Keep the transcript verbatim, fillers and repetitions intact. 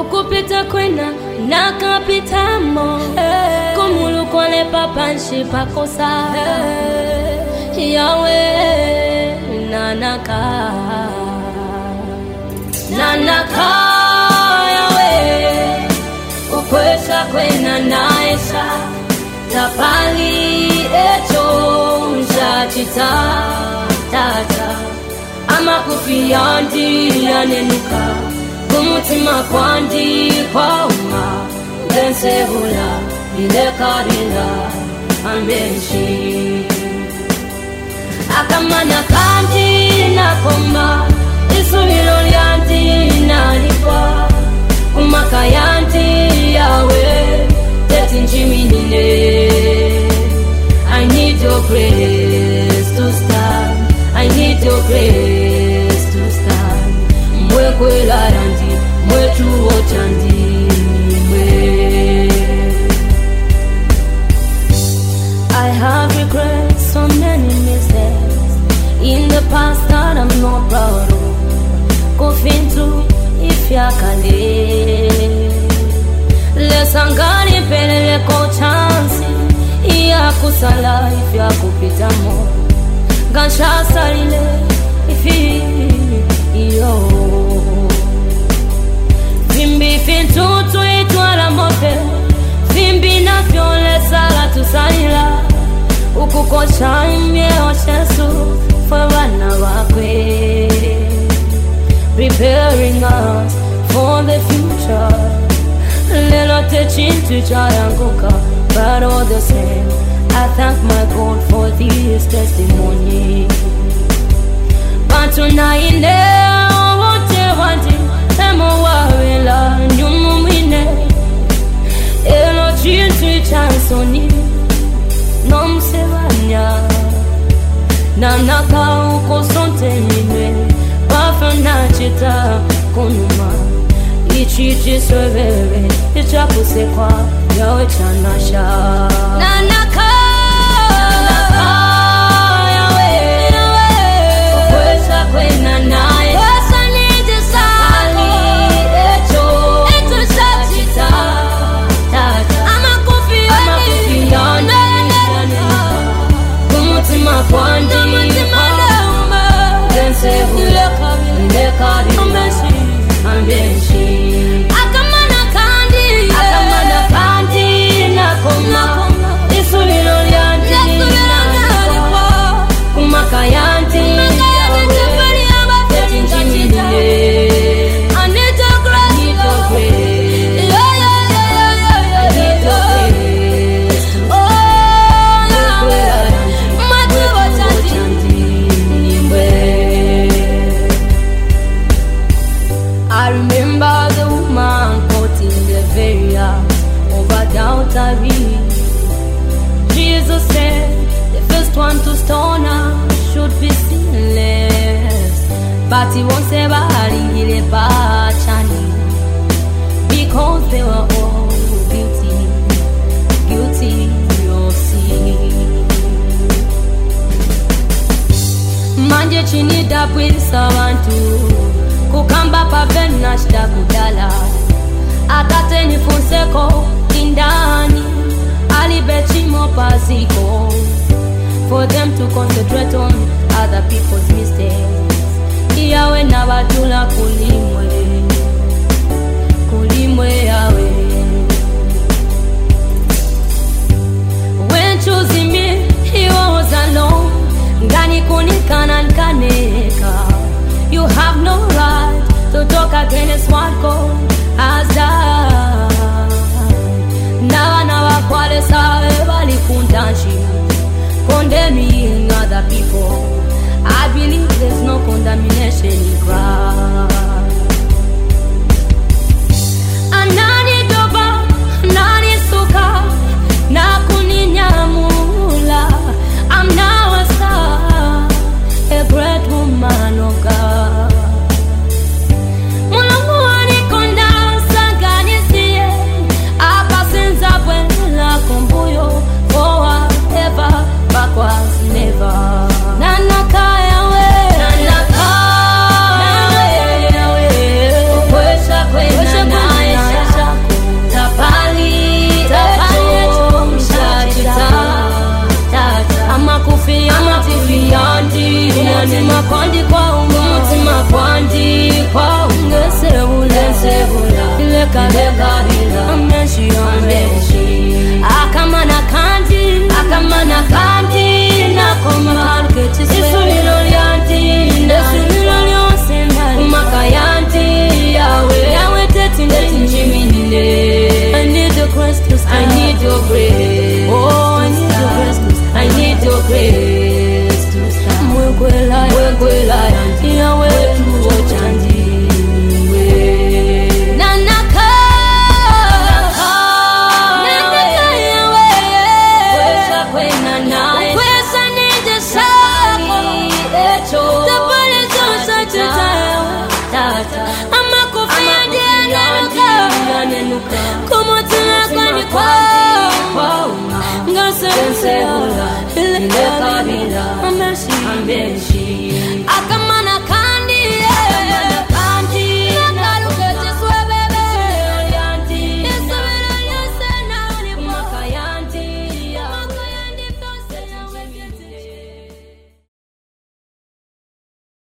Ukupita kwena nakapitamo Kumulu kone papanshi pakosa Yahweh nanaka Nanaka Yahweh Ukwesha kwena naesha Tapali echo mshachita tata Ama kufiyandi yanenuka Kumutima kwandi kwa uma Dense hula Bile karila Ambenshi Akamana kandi na koma Isulilo lianti na lipa Umaka yanti yawe Teti nchiminine I need your grace to stand I need your grace to stand Mwe kwela yanti Mwe chuo chanti Mwe I have regrets so many mistakes In the past that I'm not proud of Kufintu ifyakale Lesangani pelele ko chansi Iya kusala ifyakupitamo Gansha salile ifi iyo Vimbi fintutu itwala mope Vimbi na fiole sala tusalila Ukukosha imye oshesu Fawana wakwe Preparing us for the future Lelo techintu chayanguka But all the same I thank my God for this testimony But tonight wote wanti Emo wawela nyumumine Elo chintu chansoni Nomsevanya Nanaka uko sonte minwe Bafana chita kunuma Ichichi swevere Ichapuse kwa Yawe chanasha Nanaka Nanaka Yawe Ukwesha kwena nae Kwesa niji sako Echo Echo shachita Ama kufiyani Ama kufiyani Kumutima kwandi Dense hula Ndekari Ambenshi Akamana kandi Akamana kandi Nakoma Isulilo lianti Nakoma Kumaka yanti Teti njimine I need your grace I need your grace Yeah, yeah, yeah, yeah, yeah, yeah I need your grace Oh, Yahweh Matuwa chanti I remember the woman caught in the very hour over Doubtary. Jesus said the first one to stone her should be sinless, but he won't say bahari bachani because they were all guilty, guilty of sin. Manje chini dabwisa wantu Kukamba pa vena shida kudala Atate ni funseko indani Alibechimo pasiko For them to concentrate on other people's mistakes Yawe na batula kulimwe Kulimwe yawe When choosing me, he was alone Ngani kunikana nkaneka You have no right to talk against what God has done. Nawa nawa kwale sawe bali kundanshi Condemning other people I believe there's no condemnation in Christ Anani doba, nani suka Na kuninyamula I'm now a star A great woman of God Mulungu wanikonda Sangani siye Apa sinza bwela kumbuyo Forever Backwards never Nanaka yawe Nanaka yawe kabila ameshi ameshi akamana kandi akamana kandi nakoma market isuniro lyanti isuniro lyonse ndali makayanti yawe yawe tete ndinjimine I need your grace to stand. I need your grace. Oh, I need your grace to stand. I need your grace to stand. Mwekwela mwekwela yawe tuwo chandi nanaka nanaka yawe kwesa kwena nae kwesa nije sako echo tapale chosa chitawe tata ama kufia ndiye nenuka como tunakani kwa ngase ile kabila ameshi ameshi